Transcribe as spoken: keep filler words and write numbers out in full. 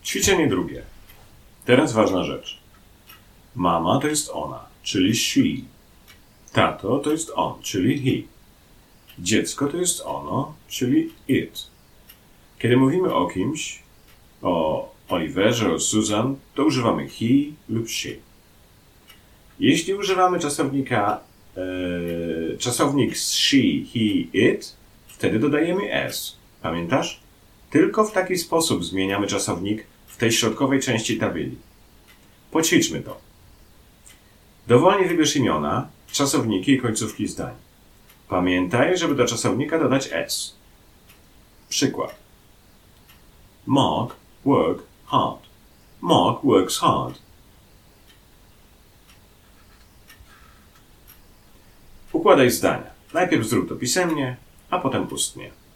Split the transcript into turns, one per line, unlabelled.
Ćwiczenie drugie. Teraz ważna rzecz. Mama to jest ona, czyli she. Tato to jest on, czyli he. Dziecko to jest ono, czyli it. Kiedy mówimy o kimś, o Oliverze, o Susan, to używamy he lub she. Jeśli używamy czasownika, e, czasownik she, he, it, wtedy dodajemy s. Pamiętasz? Tylko w taki sposób zmieniamy czasownik w tej środkowej części tabeli. Poćwiczmy to. Dowolnie wybierz imiona, czasowniki i końcówki zdań. Pamiętaj, żeby do czasownika dodać s. Przykład. Mark work hard. Mark works hard. Układaj zdania. Najpierw zrób to pisemnie, a potem ustnie.